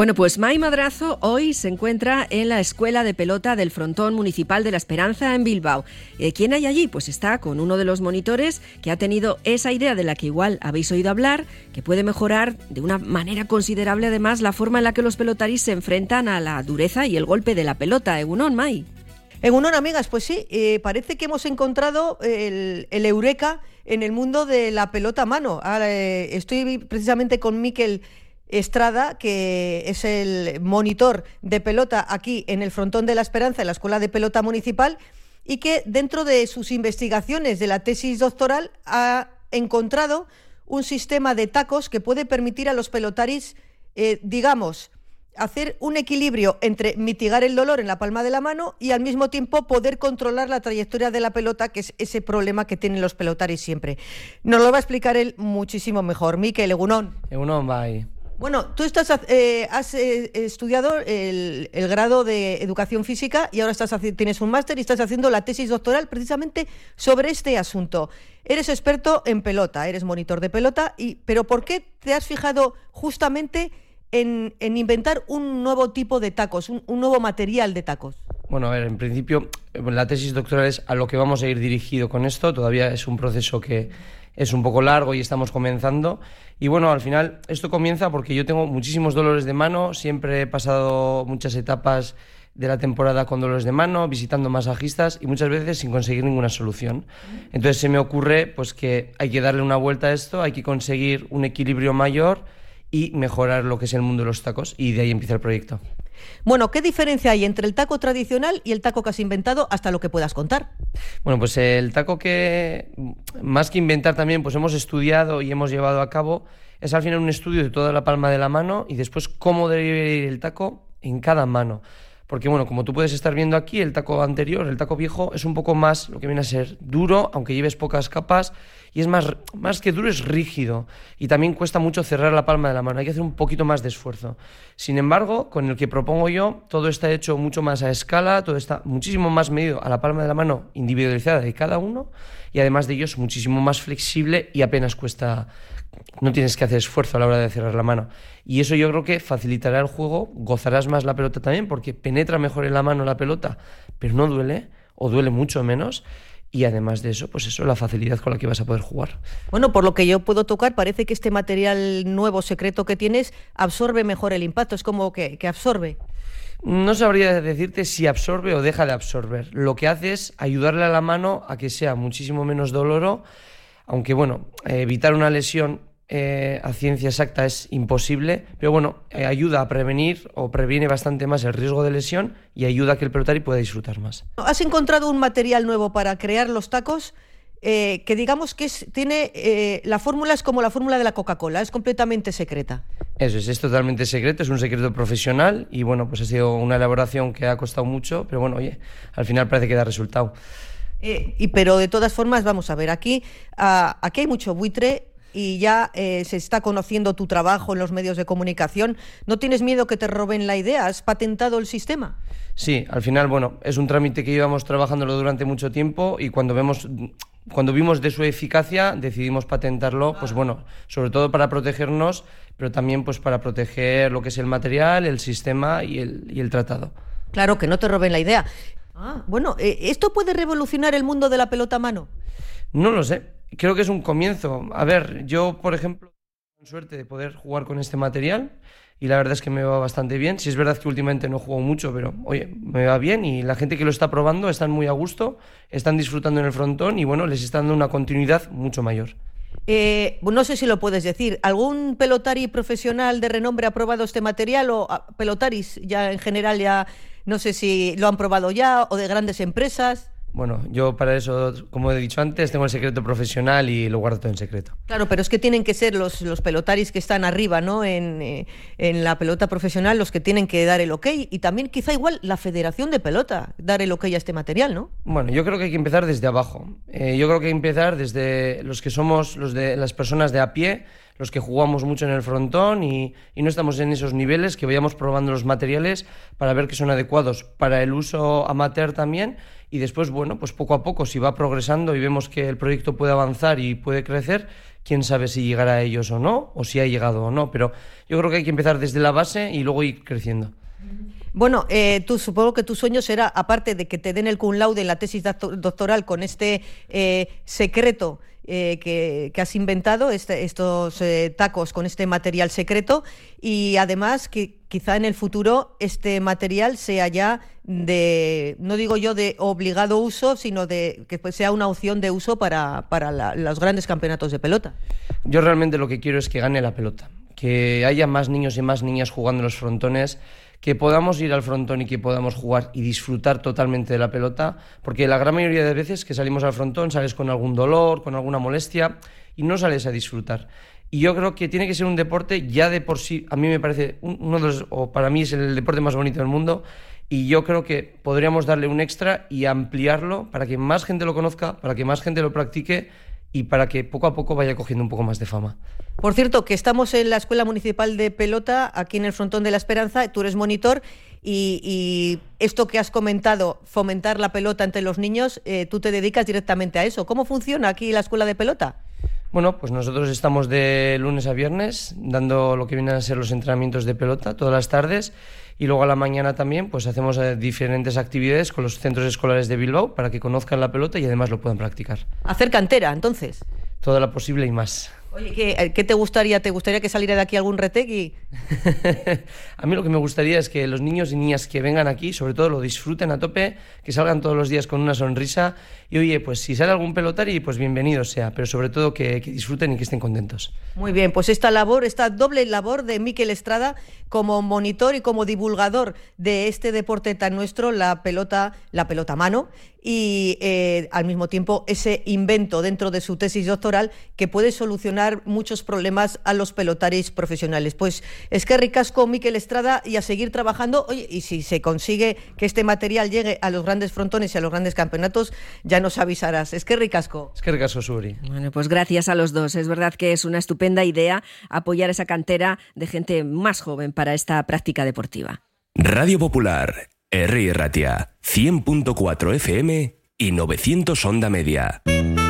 Bueno, pues Mai Madrazo hoy se encuentra en la Escuela de Pelota del Frontón Municipal de La Esperanza en Bilbao. ¿Quién hay allí? Pues está con uno de los monitores que ha tenido esa idea de la que igual habéis oído hablar, que puede mejorar de una manera considerable además la forma en la que los pelotaris se enfrentan a la dureza y el golpe de la pelota. Egunon, Mai. Egunon, amigas, pues sí, parece que hemos encontrado el eureka en el mundo de la pelota a mano. Ahora, estoy precisamente con Mikel Estrada, que es el monitor de pelota aquí en el Frontón de la Esperanza, en la Escuela de Pelota Municipal, y que dentro de sus investigaciones de la tesis doctoral ha encontrado un sistema de tacos que puede permitir a los pelotaris, hacer un equilibrio entre mitigar el dolor en la palma de la mano y al mismo tiempo poder controlar la trayectoria de la pelota, que es ese problema que tienen los pelotaris siempre. Nos lo va a explicar él muchísimo mejor. Mikel, egunon. Egunon, bai. Bueno, tú has estudiado el grado de Educación Física y ahora tienes un máster y estás haciendo la tesis doctoral precisamente sobre este asunto. Eres experto en pelota, eres monitor de pelota, pero ¿por qué te has fijado justamente en inventar un nuevo tipo de tacos, un nuevo material de tacos? Bueno, a ver, en principio la tesis doctoral es a lo que vamos a ir dirigido con esto. Todavía es un proceso que es un poco largo y estamos comenzando. Y bueno, al final esto comienza porque yo tengo muchísimos dolores de mano. Siempre he pasado muchas etapas de la temporada con dolores de mano, visitando masajistas y muchas veces sin conseguir ninguna solución. Entonces se me ocurre pues que hay que darle una vuelta a esto, hay que conseguir un equilibrio mayor y mejorar lo que es el mundo de los tacos, y de ahí empieza el proyecto. Bueno, ¿qué diferencia hay entre el taco tradicional y el taco que has inventado, hasta lo que puedas contar? Bueno, pues el taco que, más que inventar también, pues hemos estudiado y hemos llevado a cabo, es al final un estudio de toda la palma de la mano y después cómo debe ir el taco en cada mano. Porque bueno, como tú puedes estar viendo aquí, el taco anterior, el taco viejo, es un poco más, lo que viene a ser duro, aunque lleves pocas capas, y es más que duro, es rígido, y también cuesta mucho cerrar la palma de la mano, hay que hacer un poquito más de esfuerzo. Sin embargo, con el que propongo yo, todo está hecho mucho más a escala, todo está muchísimo más medido a la palma de la mano individualizada de cada uno, y además de ello es muchísimo más flexible y apenas cuesta, no tienes que hacer esfuerzo a la hora de cerrar la mano. Y eso yo creo que facilitará el juego, gozarás más la pelota también, porque penetra mejor en la mano la pelota, pero no duele, o duele mucho menos. Y además de eso, pues eso, la facilidad con la que vas a poder jugar. Bueno, por lo que yo puedo tocar, parece que este material nuevo, secreto que tienes, absorbe mejor el impacto. Es como que absorbe. No sabría decirte si absorbe o deja de absorber. Lo que hace es ayudarle a la mano a que sea muchísimo menos doloroso, aunque bueno, evitar una lesión a ciencia exacta es imposible, pero bueno, ayuda a prevenir o previene bastante más el riesgo de lesión y ayuda a que el pelotari pueda disfrutar más. ¿Has encontrado un material nuevo para crear los tacos que digamos que tiene la fórmula es como la fórmula de la Coca-Cola, es completamente secreta? Eso es totalmente secreto, es un secreto profesional y bueno, pues ha sido una elaboración que ha costado mucho, pero bueno, oye, al final parece que da resultado. Pero de todas formas, vamos a ver, aquí hay mucho buitre y ya se está conociendo tu trabajo en los medios de comunicación. ¿No tienes miedo que te roben la idea? ¿Has patentado el sistema? Sí, al final, bueno, es un trámite que llevamos trabajándolo durante mucho tiempo y cuando vimos de su eficacia decidimos patentarlo, pues bueno, sobre todo para protegernos, pero también pues para proteger lo que es el material, el sistema y el tratado. Claro, que no te roben la idea. Bueno, ¿esto puede revolucionar el mundo de la pelota a mano? No lo sé. Creo que es un comienzo. A ver, yo, por ejemplo, tengo suerte de poder jugar con este material y la verdad es que me va bastante bien. Sí es verdad que últimamente no juego mucho, pero oye, me va bien y la gente que lo está probando están muy a gusto, están disfrutando en el frontón y bueno, les está dando una continuidad mucho mayor. No sé si lo puedes decir. ¿Algún pelotari profesional de renombre ha probado este material o pelotaris ya en general ya no sé si lo han probado ya o de grandes empresas? Bueno, yo para eso, como he dicho antes, tengo el secreto profesional y lo guardo todo en secreto. Claro, pero es que tienen que ser los pelotaris que están arriba, ¿no? En la pelota profesional los que tienen que dar el ok y también quizá igual la Federación de Pelota dar el ok a este material, ¿no? Bueno, yo creo que hay que empezar desde abajo. Yo creo que hay que empezar desde los que somos las personas de a pie, los que jugamos mucho en el frontón y no estamos en esos niveles, que vayamos probando los materiales para ver que son adecuados para el uso amateur también, y después, bueno, pues poco a poco, si va progresando y vemos que el proyecto puede avanzar y puede crecer, quién sabe si llegará a ellos o no, o si ha llegado o no, pero yo creo que hay que empezar desde la base y luego ir creciendo. Bueno, tú supongo que tu sueño será, aparte de que te den el cum laude en la tesis doctoral con este secreto que has inventado, estos tacos con este material secreto, y además que quizá en el futuro este material sea ya de, no digo yo de obligado uso, sino de que sea una opción de uso para los grandes campeonatos de pelota. Yo realmente lo que quiero es que gane la pelota, que haya más niños y más niñas jugando en los frontones, que podamos ir al frontón y que podamos jugar y disfrutar totalmente de la pelota, porque la gran mayoría de veces que salimos al frontón sales con algún dolor, con alguna molestia y no sales a disfrutar. Y yo creo que tiene que ser un deporte ya de por sí, a mí me parece uno de los, o para mí es el deporte más bonito del mundo, y yo creo que podríamos darle un extra y ampliarlo para que más gente lo conozca, para que más gente lo practique y para que poco a poco vaya cogiendo un poco más de fama. Por cierto, que estamos en la Escuela Municipal de Pelota, aquí en el Frontón de la Esperanza, tú eres monitor, y esto que has comentado, fomentar la pelota entre los niños, tú te dedicas directamente a eso. ¿Cómo funciona aquí la Escuela de Pelota? Bueno, pues nosotros estamos de lunes a viernes dando lo que vienen a ser los entrenamientos de pelota todas las tardes, y luego a la mañana también pues hacemos diferentes actividades con los centros escolares de Bilbao para que conozcan la pelota y además lo puedan practicar. Hacer cantera, entonces. Toda la posible y más. Oye, ¿qué te gustaría? ¿Te gustaría que saliera de aquí algún retegui? A mí lo que me gustaría es que los niños y niñas que vengan aquí, sobre todo, lo disfruten a tope, que salgan todos los días con una sonrisa y, oye, pues si sale algún pelotari, pues bienvenido sea, pero sobre todo que disfruten y que estén contentos. Muy bien, pues esta doble labor de Mikel Estrada como monitor y como divulgador de este deporte tan nuestro, la pelota mano, y al mismo tiempo ese invento dentro de su tesis doctoral que puede solucionar muchos problemas a los pelotaris profesionales. Pues es que ricasco, Mikel Estrada, y a seguir trabajando. Oye, y si se consigue que este material llegue a los grandes frontones y a los grandes campeonatos, ya nos avisarás. Es que ricasco. Es que ricasco, Suri. Bueno, pues gracias a los dos. Es verdad que es una estupenda idea apoyar esa cantera de gente más joven para esta práctica deportiva. Radio Popular, Herri Ratia, 100.4 FM y 900 Onda Media.